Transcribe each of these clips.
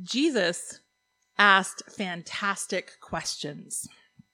Jesus asked fantastic questions.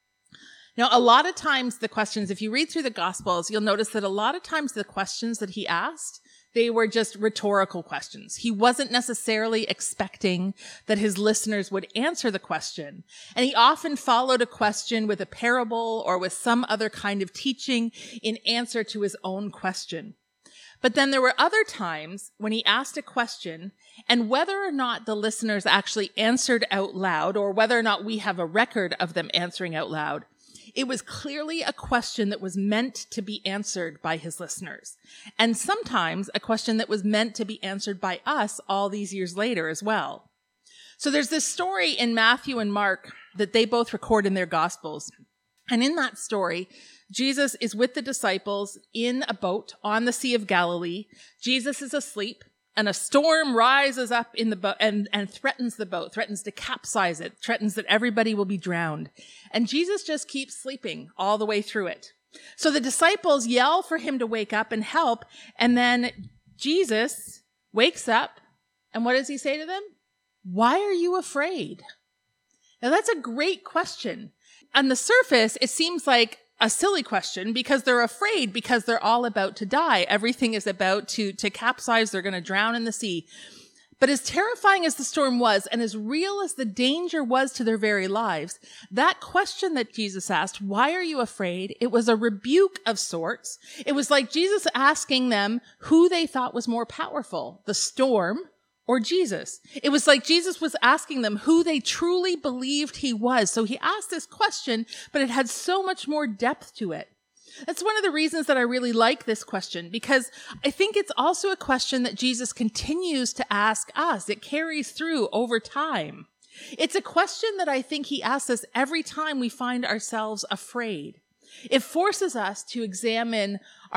Now, a lot of times the questions, if you read through the Gospels, you'll notice that a lot of times the questions that he asked, they were just rhetorical questions. He wasn't necessarily expecting that his listeners would answer the question. And he often followed a question with a parable or with some other kind of teaching in answer to his own question. But then there were other times when he asked a question, and whether or not the listeners actually answered out loud, or whether or not we have a record of them answering out loud, it was clearly a question that was meant to be answered by his listeners. And sometimes a question that was meant to be answered by us all these years later as well. So there's this story in Matthew and Mark that they both record in their Gospels. And in that story, Jesus is with the disciples in a boat on the Sea of Galilee. Jesus is asleep, and a storm rises up in the boat and threatens the boat, threatens to capsize it, threatens that everybody will be drowned. And Jesus just keeps sleeping all the way through it. So the disciples yell for him to wake up and help, and then Jesus wakes up, and what does he say to them? Why are you afraid? Now that's a great question. On the surface, it seems like a silly question because they're afraid because they're all about to die. Everything is about to capsize. They're going to drown in the sea. But as terrifying as the storm was and as real as the danger was to their very lives, that question that Jesus asked, why are you afraid? It was a rebuke of sorts. It was like Jesus asking them who they thought was more powerful, the storm or Jesus. It was like Jesus was asking them who they truly believed he was. So he asked this question, but it had so much more depth to it. That's one of the reasons that I really like this question, because I think it's also a question that Jesus continues to ask us. It carries through over time. It's a question that I think he asks us every time we find ourselves afraid. It forces us to examine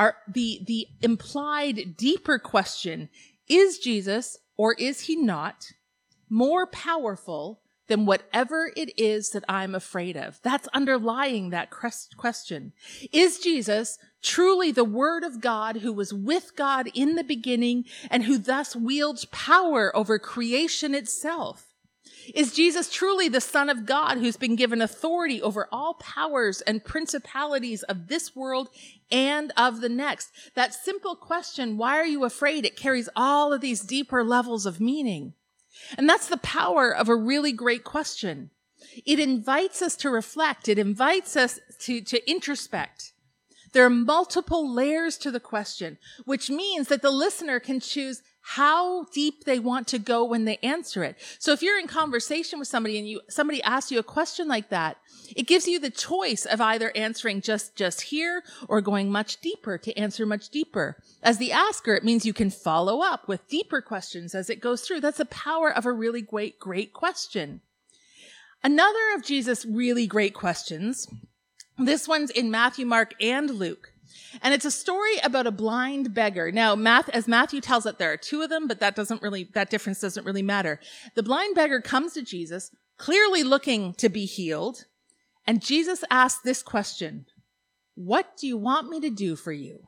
the implied deeper question, is Jesus, or is he not, more powerful than whatever it is that I'm afraid of? That's underlying that question. Is Jesus truly the Word of God who was with God in the beginning and who thus wields power over creation itself? Is Jesus truly the Son of God who's been given authority over all powers and principalities of this world and of the next? That simple question, why are you afraid? It carries all of these deeper levels of meaning. And that's the power of a really great question. It invites us to reflect. It invites us to introspect. There are multiple layers to the question, which means that the listener can choose how deep they want to go when they answer it. So if you're in conversation with somebody and somebody asks you a question like that, it gives you the choice of either answering just here or going much deeper to answer much deeper. As the asker, it means you can follow up with deeper questions as it goes through. That's the power of a really great question. Another of Jesus' really great questions, this one's in Matthew, Mark, and Luke. And it's a story about a blind beggar. Now, as Matthew tells it, there are two of them, but that difference doesn't really matter. The blind beggar comes to Jesus, clearly looking to be healed. And Jesus asks this question, what do you want me to do for you?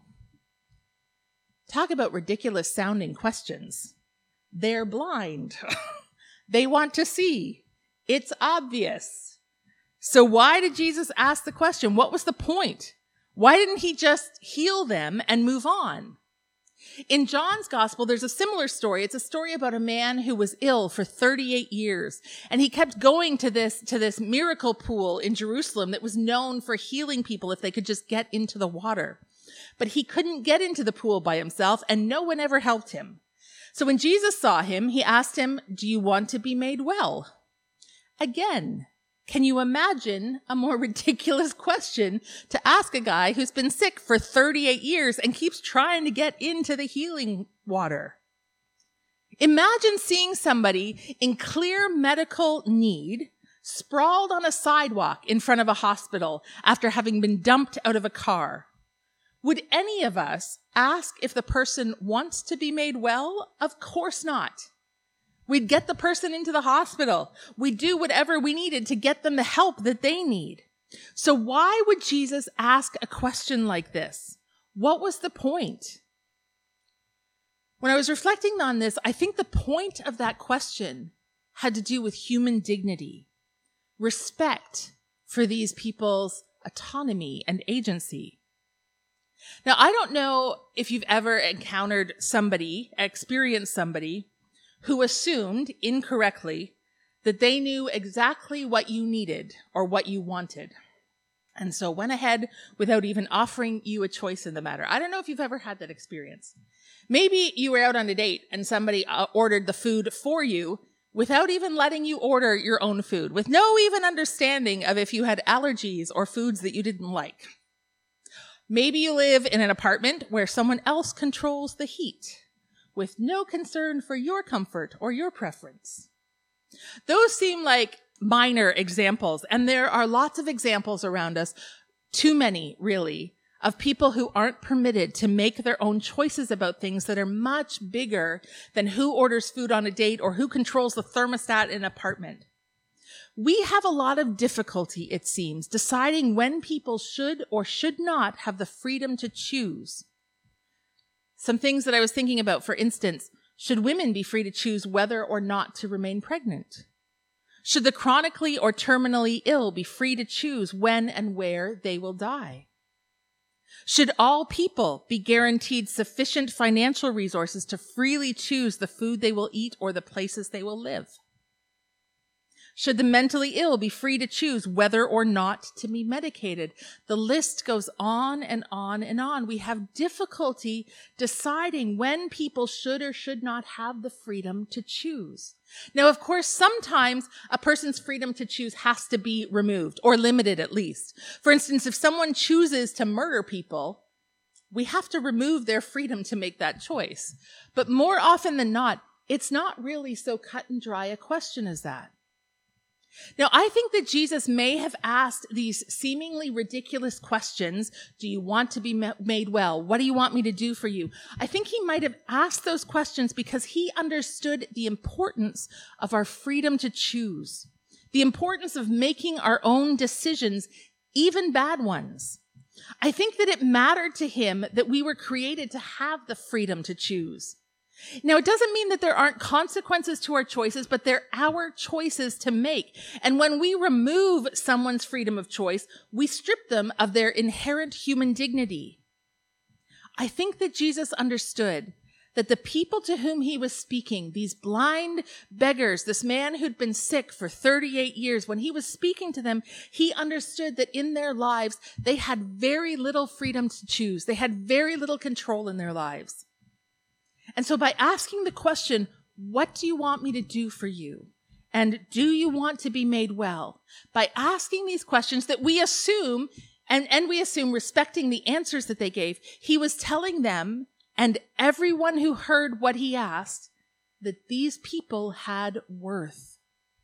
Talk about ridiculous sounding questions. They're blind. They want to see. It's obvious. So why did Jesus ask the question? What was the point? Why didn't he just heal them and move on? In John's gospel, there's a similar story. It's a story about a man who was ill for 38 years. And he kept going to this miracle pool in Jerusalem that was known for healing people if they could just get into the water. But he couldn't get into the pool by himself, and no one ever helped him. So when Jesus saw him, he asked him, do you want to be made well? Again, can you imagine a more ridiculous question to ask a guy who's been sick for 38 years and keeps trying to get into the healing water? Imagine seeing somebody in clear medical need sprawled on a sidewalk in front of a hospital after having been dumped out of a car. Would any of us ask if the person wants to be made well? Of course not. We'd get the person into the hospital. We'd do whatever we needed to get them the help that they need. So why would Jesus ask a question like this? What was the point? When I was reflecting on this, I think the point of that question had to do with human dignity, respect for these people's autonomy and agency. Now, I don't know if you've ever experienced somebody who assumed incorrectly that they knew exactly what you needed or what you wanted, and so went ahead without even offering you a choice in the matter. I don't know if you've ever had that experience. Maybe you were out on a date and somebody ordered the food for you without even letting you order your own food, with no even understanding of if you had allergies or foods that you didn't like. Maybe you live in an apartment where someone else controls the heat, with no concern for your comfort or your preference. Those seem like minor examples, and there are lots of examples around us, too many, really, of people who aren't permitted to make their own choices about things that are much bigger than who orders food on a date or who controls the thermostat in an apartment. We have a lot of difficulty, it seems, deciding when people should or should not have the freedom to choose. Some things that I was thinking about, for instance, should women be free to choose whether or not to remain pregnant? Should the chronically or terminally ill be free to choose when and where they will die? Should all people be guaranteed sufficient financial resources to freely choose the food they will eat or the places they will live? Should the mentally ill be free to choose whether or not to be medicated? The list goes on and on and on. We have difficulty deciding when people should or should not have the freedom to choose. Now, of course, sometimes a person's freedom to choose has to be removed, or limited at least. For instance, if someone chooses to murder people, we have to remove their freedom to make that choice. But more often than not, it's not really so cut and dry a question as that. Now, I think that Jesus may have asked these seemingly ridiculous questions. Do you want to be made well? What do you want me to do for you? I think he might have asked those questions because he understood the importance of our freedom to choose, the importance of making our own decisions, even bad ones. I think that it mattered to him that we were created to have the freedom to choose. Now, it doesn't mean that there aren't consequences to our choices, but they're our choices to make. And when we remove someone's freedom of choice, we strip them of their inherent human dignity. I think that Jesus understood that the people to whom he was speaking, these blind beggars, this man who'd been sick for 38 years, when he was speaking to them, he understood that in their lives, they had very little freedom to choose. They had very little control in their lives. And so by asking the question, what do you want me to do for you? And do you want to be made well? By asking these questions that we assume, and we assume respecting the answers that they gave, he was telling them and everyone who heard what he asked that these people had worth.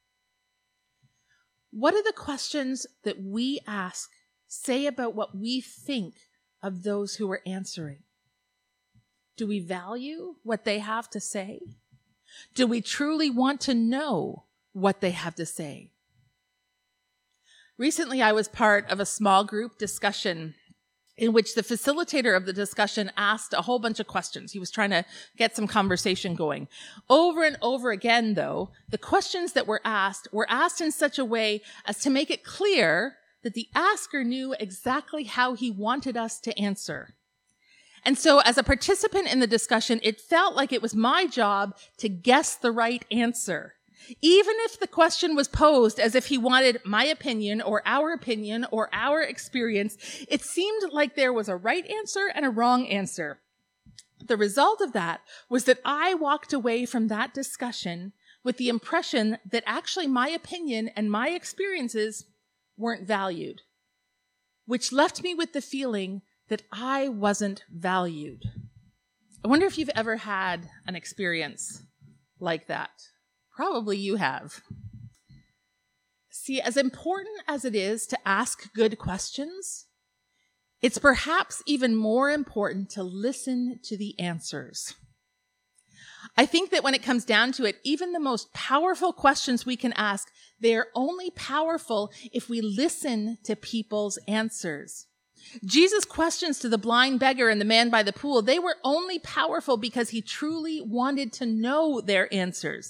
What do the questions that we ask say about what we think of those who are answering? Do we value what they have to say? Do we truly want to know what they have to say? Recently, I was part of a small group discussion in which the facilitator of the discussion asked a whole bunch of questions. He was trying to get some conversation going. Over and over again, though, the questions that were asked in such a way as to make it clear that the asker knew exactly how he wanted us to answer. And so as a participant in the discussion, it felt like it was my job to guess the right answer. Even if the question was posed as if he wanted my opinion or our experience, it seemed like there was a right answer and a wrong answer. The result of that was that I walked away from that discussion with the impression that actually my opinion and my experiences weren't valued, which left me with the feeling that I wasn't valued. I wonder if you've ever had an experience like that. Probably you have. See, as important as it is to ask good questions, it's perhaps even more important to listen to the answers. I think that when it comes down to it, even the most powerful questions we can ask, they are only powerful if we listen to people's answers. Jesus' questions to the blind beggar and the man by the pool, they were only powerful because he truly wanted to know their answers.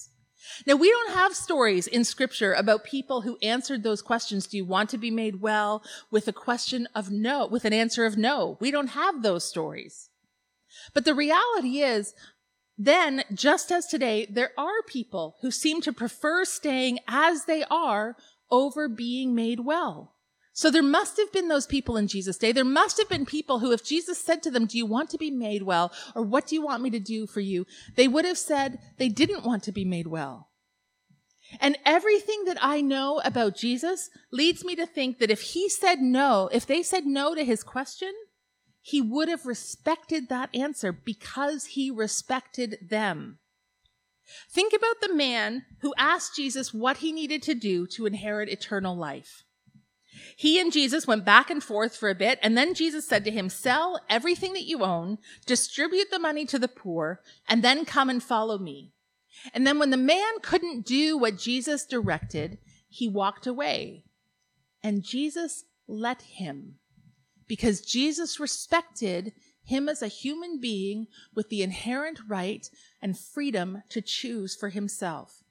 Now, we don't have stories in Scripture about people who answered those questions, do you want to be made well, with a question of no, with an answer of no. We don't have those stories. But the reality is, then, just as today, there are people who seem to prefer staying as they are over being made well. So there must have been those people in Jesus' day. There must have been people who, if Jesus said to them, do you want to be made well? Or what do you want me to do for you? They would have said they didn't want to be made well. And everything that I know about Jesus leads me to think that if he said no, if they said no to his question, he would have respected that answer because he respected them. Think about the man who asked Jesus what he needed to do to inherit eternal life. He and Jesus went back and forth for a bit, and then Jesus said to him, sell everything that you own, distribute the money to the poor, and then come and follow me. And then when the man couldn't do what Jesus directed, he walked away. And Jesus let him, because Jesus respected him as a human being with the inherent right and freedom to choose for himself.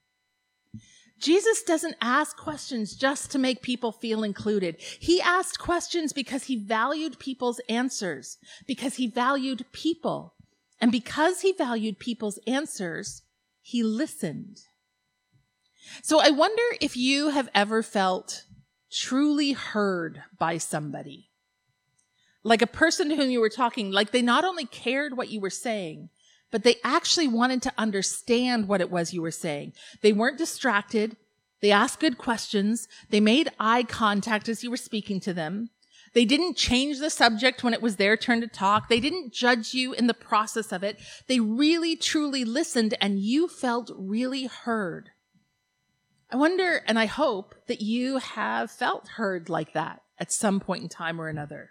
Jesus doesn't ask questions just to make people feel included. He asked questions because he valued people's answers, because he valued people. And because he valued people's answers, he listened. So I wonder if you have ever felt truly heard by somebody. Like a person to whom you were talking, like they not only cared what you were saying, but they actually wanted to understand what it was you were saying. They weren't distracted. They asked good questions. They made eye contact as you were speaking to them. They didn't change the subject when it was their turn to talk. They didn't judge you in the process of it. They really, truly listened, and you felt really heard. I wonder, and I hope, that you have felt heard like that at some point in time or another.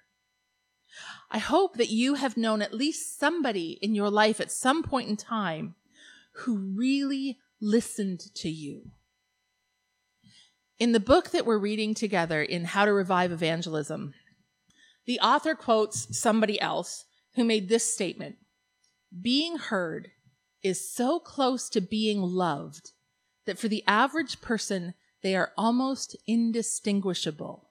I hope that you have known at least somebody in your life at some point in time who really listened to you. In the book that we're reading together in How to Revive Evangelism, the author quotes somebody else who made this statement: being heard is so close to being loved that for the average person, they are almost indistinguishable.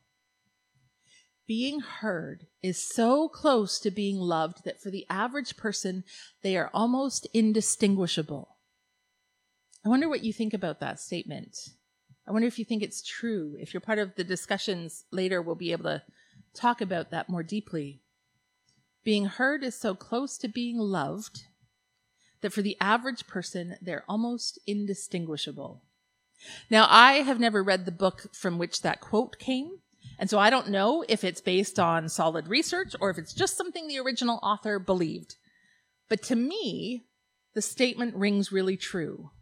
Being heard is so close to being loved that for the average person, they are almost indistinguishable. I wonder what you think about that statement. I wonder if you think it's true. If you're part of the discussions later, we'll be able to talk about that more deeply. Being heard is so close to being loved that for the average person, they're almost indistinguishable. Now, I have never read the book from which that quote came, and so I don't know if it's based on solid research or if it's just something the original author believed. But to me, the statement rings really true.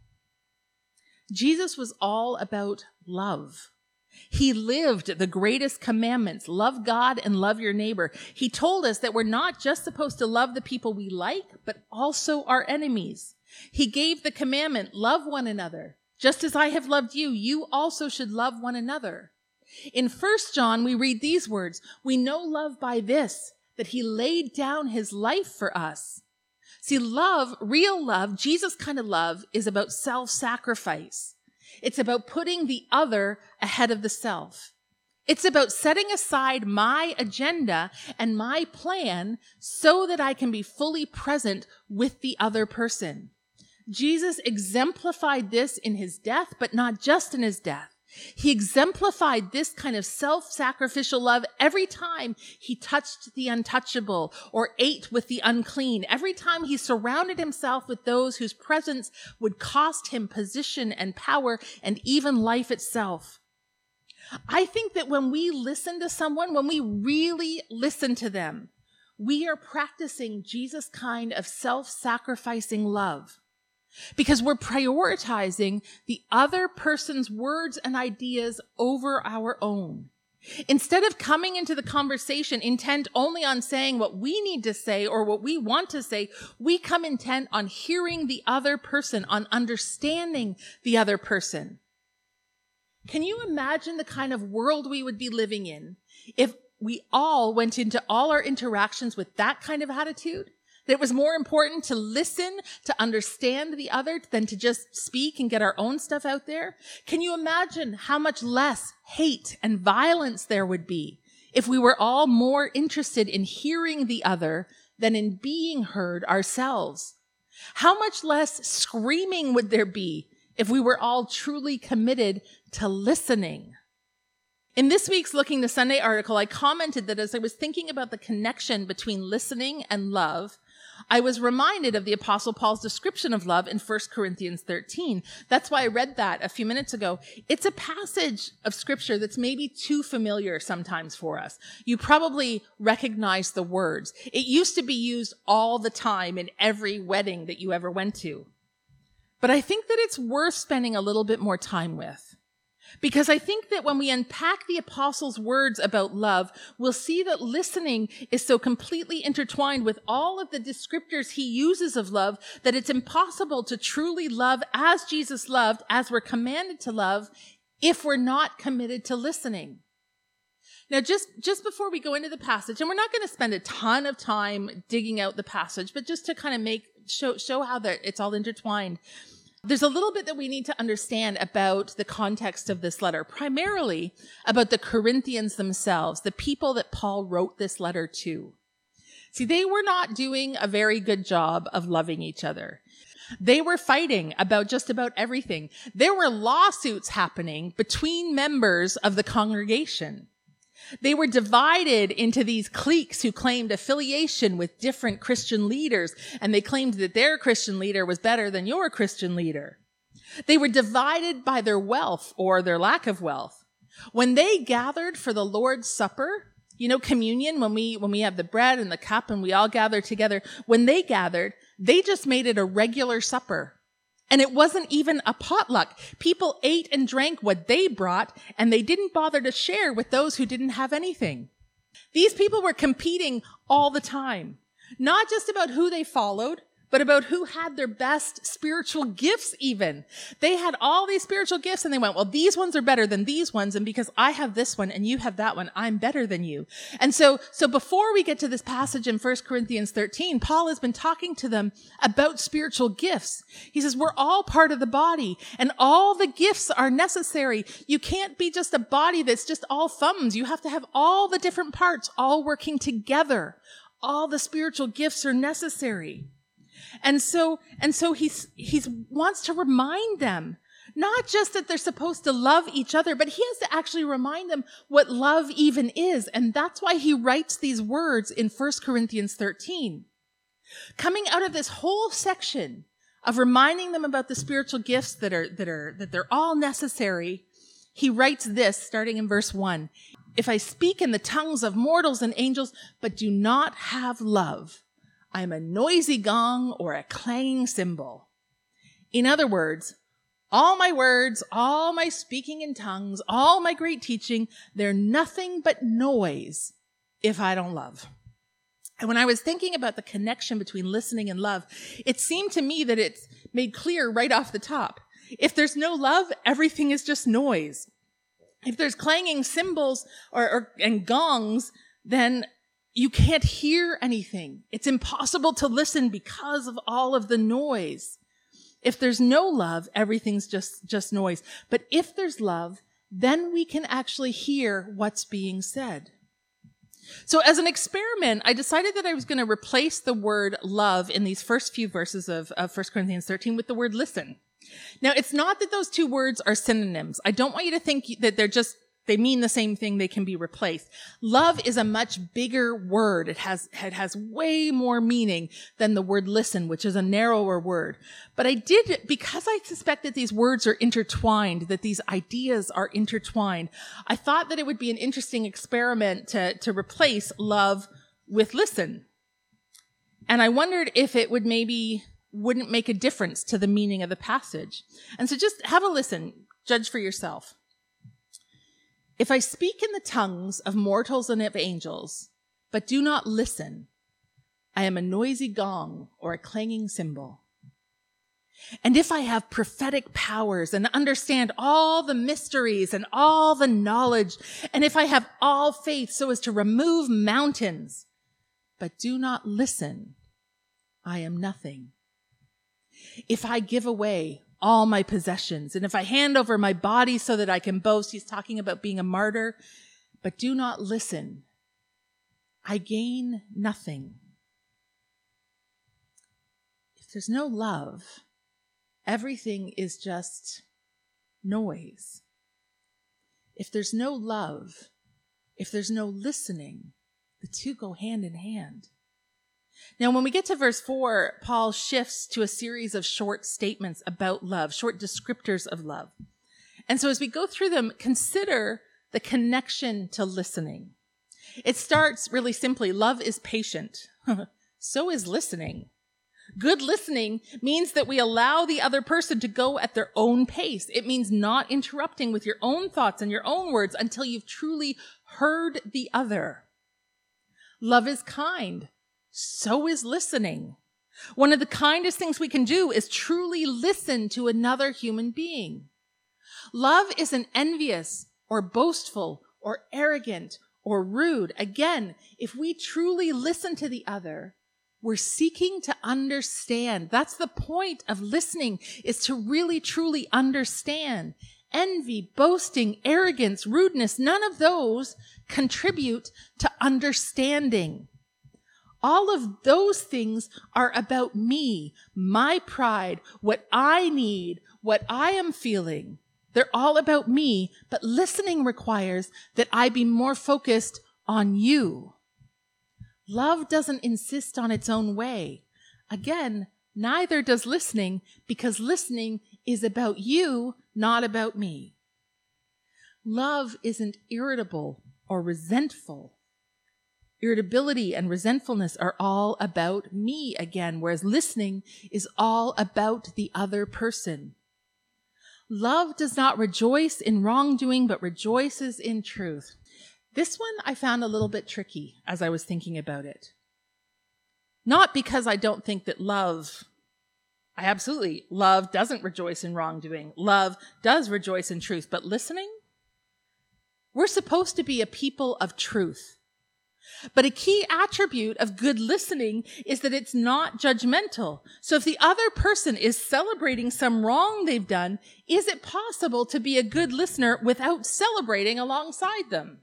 Jesus was all about love. He lived the greatest commandments: love God and love your neighbor. He told us that we're not just supposed to love the people we like, but also our enemies. He gave the commandment, love one another. Just as I have loved you, you also should love one another. In 1 John, we read these words: we know love by this, that he laid down his life for us. See, love, real love, Jesus kind of love, is about self-sacrifice. It's about putting the other ahead of the self. It's about setting aside my agenda and my plan so that I can be fully present with the other person. Jesus exemplified this in his death, but not just in his death. He exemplified this kind of self-sacrificial love every time he touched the untouchable or ate with the unclean, every time he surrounded himself with those whose presence would cost him position and power and even life itself. I think that when we listen to someone, when we really listen to them, we are practicing Jesus' kind of self-sacrificing love. Because we're prioritizing the other person's words and ideas over our own. Instead of coming into the conversation intent only on saying what we need to say or what we want to say, we come intent on hearing the other person, on understanding the other person. Can you imagine the kind of world we would be living in if we all went into all our interactions with that kind of attitude? That it was more important to listen, to understand the other than to just speak and get our own stuff out there? Can you imagine how much less hate and violence there would be if we were all more interested in hearing the other than in being heard ourselves? How much less screaming would there be if we were all truly committed to listening? In this week's Looking to Sunday article, I commented that as I was thinking about the connection between listening and love, I was reminded of the Apostle Paul's description of love in 1 Corinthians 13. That's why I read that a few minutes ago. It's a passage of scripture that's maybe too familiar sometimes for us. You probably recognize the words. It used to be used all the time in every wedding that you ever went to. But I think that it's worth spending a little bit more time with. Because I think that when we unpack the apostle's words about love, we'll see that listening is so completely intertwined with all of the descriptors he uses of love that it's impossible to truly love as Jesus loved, as we're commanded to love, if we're not committed to listening. Now, just before we go into the passage, and we're not going to spend a ton of time digging out the passage, but just to kind of show how that it's all intertwined. There's a little bit that we need to understand about the context of this letter, primarily about the Corinthians themselves, the people that Paul wrote this letter to. See, they were not doing a very good job of loving each other. They were fighting about just about everything. There were lawsuits happening between members of the congregation. They were divided into these cliques who claimed affiliation with different Christian leaders, and they claimed that their Christian leader was better than your Christian leader. They were divided by their wealth or their lack of wealth. When they gathered for the Lord's Supper, communion, when we have the bread and the cup and we all gather together, when they gathered, they just made it a regular supper. And it wasn't even a potluck. People ate and drank what they brought, and they didn't bother to share with those who didn't have anything. These people were competing all the time, not just about who they followed, but about who had their best spiritual gifts even. They had all these spiritual gifts, and they went, well, these ones are better than these ones, and because I have this one and you have that one, I'm better than you. And so before we get to this passage in 1 Corinthians 13, Paul has been talking to them about spiritual gifts. He says, we're all part of the body, and all the gifts are necessary. You can't be just a body that's just all thumbs. You have to have all the different parts all working together. All the spiritual gifts are necessary. And so he wants to remind them, not just that they're supposed to love each other, but he has to actually remind them what love even is. And that's why he writes these words in 1 Corinthians 13. Coming out of this whole section of reminding them about the spiritual gifts that they're all necessary, he writes this starting in verse 1. If I speak in the tongues of mortals and angels, but do not have love, I am a noisy gong or a clanging cymbal. In other words, all my words, all my speaking in tongues, all my great teaching, they're nothing but noise if I don't love. And when I was thinking about the connection between listening and love, it seemed to me that it's made clear right off the top. If there's no love, everything is just noise. If there's clanging cymbals and gongs, then you can't hear anything. It's impossible to listen because of all of the noise. If there's no love, everything's just noise. But if there's love, then we can actually hear what's being said. So as an experiment, I decided that I was going to replace the word love in these first few verses of 1 Corinthians 13 with the word listen. Now, it's not that those two words are synonyms. I don't want you to think that they mean the same thing, they can be replaced. Love is a much bigger word. It has way more meaning than the word listen, which is a narrower word. But I did, because I suspect that these words are intertwined, that these ideas are intertwined, I thought that it would be an interesting experiment to replace love with listen. And I wondered if it wouldn't make a difference to the meaning of the passage. And so just have a listen, judge for yourself. If I speak in the tongues of mortals and of angels, but do not listen, I am a noisy gong or a clanging cymbal. And if I have prophetic powers and understand all the mysteries and all the knowledge, and if I have all faith so as to remove mountains, but do not listen, I am nothing. If I give away all my possessions, and if I hand over my body so that I can boast, he's talking about being a martyr, but do not listen, I gain nothing. If there's no love, everything is just noise. If there's no love, if there's no listening, the two go hand in hand. Now, when we get to verse 4, Paul shifts to a series of short statements about love, short descriptors of love. And so as we go through them, consider the connection to listening. It starts really simply. Love is patient. So is listening. Good listening means that we allow the other person to go at their own pace. It means not interrupting with your own thoughts and your own words until you've truly heard the other. Love is kind. So is listening. One of the kindest things we can do is truly listen to another human being. Love isn't envious or boastful or arrogant or rude. Again, if we truly listen to the other, we're seeking to understand. That's the point of listening, is to really, truly understand. Envy, boasting, arrogance, rudeness, none of those contribute to understanding. All of those things are about me, my pride, what I need, what I am feeling. They're all about me, but listening requires that I be more focused on you. Love doesn't insist on its own way. Again, neither does listening, because listening is about you, not about me. Love isn't irritable or resentful. Irritability and resentfulness are all about me again, whereas listening is all about the other person. Love does not rejoice in wrongdoing, but rejoices in truth. This one I found a little bit tricky as I was thinking about it. Not because I don't think that love doesn't rejoice in wrongdoing. Love does rejoice in truth, but listening? We're supposed to be a people of truth. But a key attribute of good listening is that it's not judgmental. So if the other person is celebrating some wrong they've done, is it possible to be a good listener without celebrating alongside them?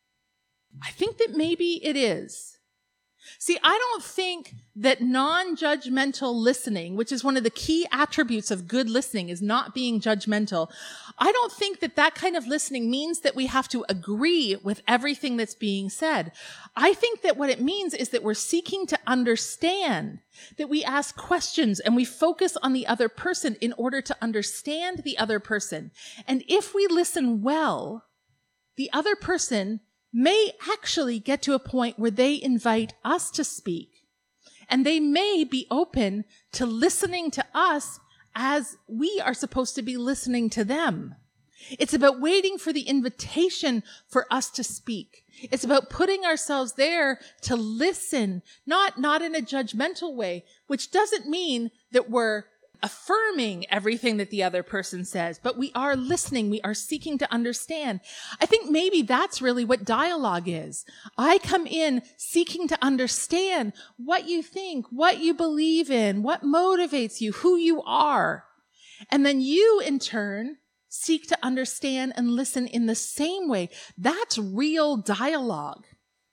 I think that maybe it is. See, I don't think that non-judgmental listening, which is one of the key attributes of good listening, is not being judgmental. I don't think that that kind of listening means that we have to agree with everything that's being said. I think that what it means is that we're seeking to understand, that we ask questions and we focus on the other person in order to understand the other person. And if we listen well, the other person may actually get to a point where they invite us to speak. And they may be open to listening to us as we are supposed to be listening to them. It's about waiting for the invitation for us to speak. It's about putting ourselves there to listen, not in a judgmental way, which doesn't mean that we're affirming everything that the other person says, but we are listening. We are seeking to understand. I think maybe that's really what dialogue is. I come in seeking to understand what you think, what you believe in, what motivates you, who you are. And then you, in turn, seek to understand and listen in the same way. That's real dialogue.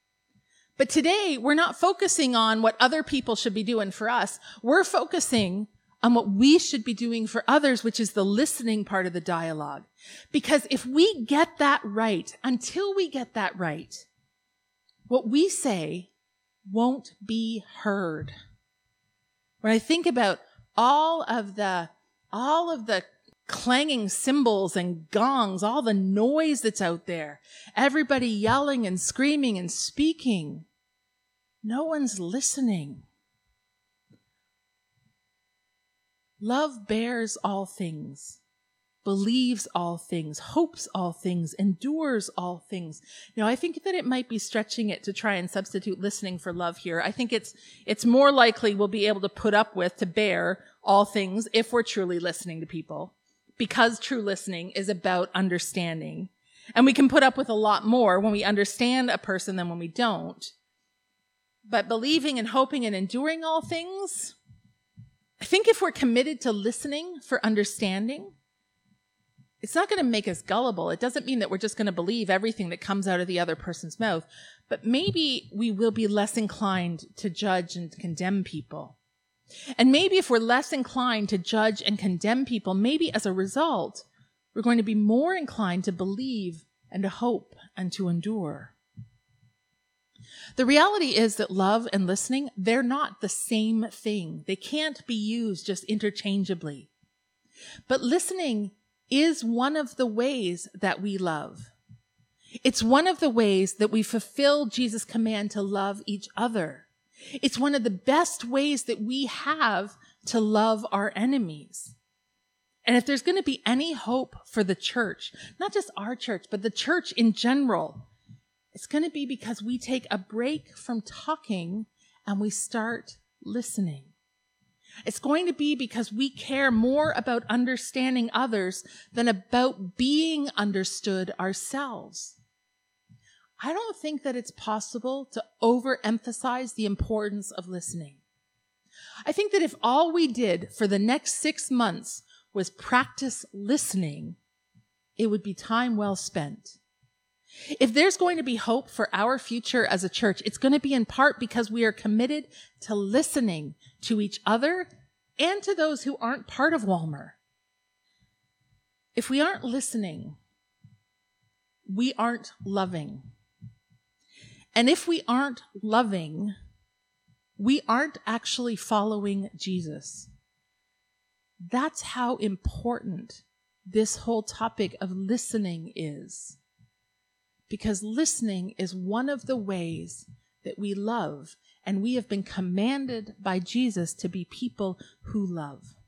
But today, we're not focusing on what other people should be doing for us. We're focusing on what we should be doing for others, which is the listening part of the dialogue. Because if we get that right, until we get that right, what we say won't be heard. When I think about all of the clanging cymbals and gongs, all the noise that's out there, everybody yelling and screaming and speaking, no one's listening. Love bears all things, believes all things, hopes all things, endures all things. Now, I think that it might be stretching it to try and substitute listening for love here. I think it's more likely we'll be able to put up with, to bear all things if we're truly listening to people, because true listening is about understanding. And we can put up with a lot more when we understand a person than when we don't. But believing and hoping and enduring all things, I think if we're committed to listening for understanding, it's not going to make us gullible. It doesn't mean that we're just going to believe everything that comes out of the other person's mouth, but maybe we will be less inclined to judge and condemn people. And maybe if we're less inclined to judge and condemn people, maybe as a result, we're going to be more inclined to believe and to hope and to endure. The reality is that love and listening, they're not the same thing. They can't be used just interchangeably. But listening is one of the ways that we love. It's one of the ways that we fulfill Jesus' command to love each other. It's one of the best ways that we have to love our enemies. And if there's going to be any hope for the church, not just our church, but the church in general, it's going to be because we take a break from talking and we start listening. It's going to be because we care more about understanding others than about being understood ourselves. I don't think that it's possible to overemphasize the importance of listening. I think that if all we did for the next 6 months was practice listening, it would be time well spent. If there's going to be hope for our future as a church, it's going to be in part because we are committed to listening to each other and to those who aren't part of Walmer. If we aren't listening, we aren't loving. And if we aren't loving, we aren't actually following Jesus. That's how important this whole topic of listening is. Because listening is one of the ways that we love, and we have been commanded by Jesus to be people who love.